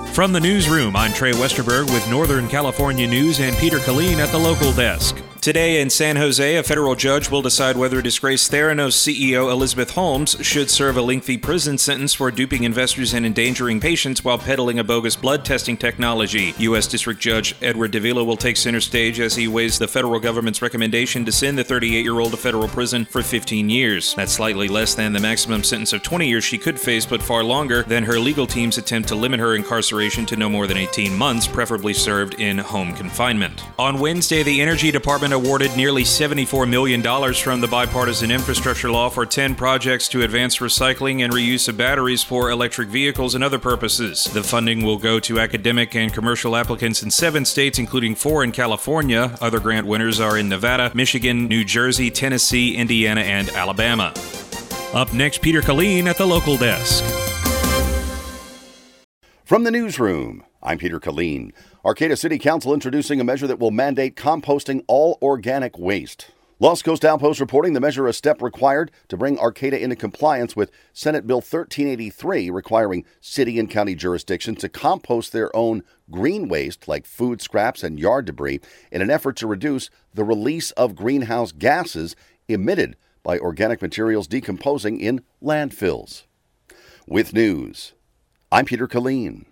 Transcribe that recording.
From the newsroom, I'm Trey Westerberg with Northern California News and Peter Killeen at the local desk. Today in San Jose, a federal judge will decide whether disgraced Theranos CEO Elizabeth Holmes should serve a lengthy prison sentence for duping investors and endangering patients while peddling a bogus blood testing technology. U.S. District Judge Edward Davila will take center stage as he weighs the federal government's recommendation to send the 38-year-old to federal prison for 15 years. That's slightly less than the maximum sentence of 20 years she could face, but far longer than her legal team's attempt to limit her incarceration to no more than 18 months, preferably served in home confinement. On Wednesday, the Energy Department awarded nearly $74 million from the bipartisan infrastructure law for 10 projects to advance recycling and reuse of batteries for electric vehicles and other purposes. The funding will go to academic and commercial applicants in 7 states, including 4 in California. Other grant winners are in Nevada, Michigan, New Jersey, Tennessee, Indiana, and Alabama. Up next, Peter Killeen at the local desk. From the newsroom, I'm Peter Killeen. Arcata City Council introducing a measure that will mandate composting all organic waste. Los Coast Outpost reporting the measure a step required to bring Arcata into compliance with Senate Bill 1383, requiring city and county jurisdictions to compost their own green waste like food scraps and yard debris in an effort to reduce the release of greenhouse gases emitted by organic materials decomposing in landfills. With news, I'm Peter Killeen.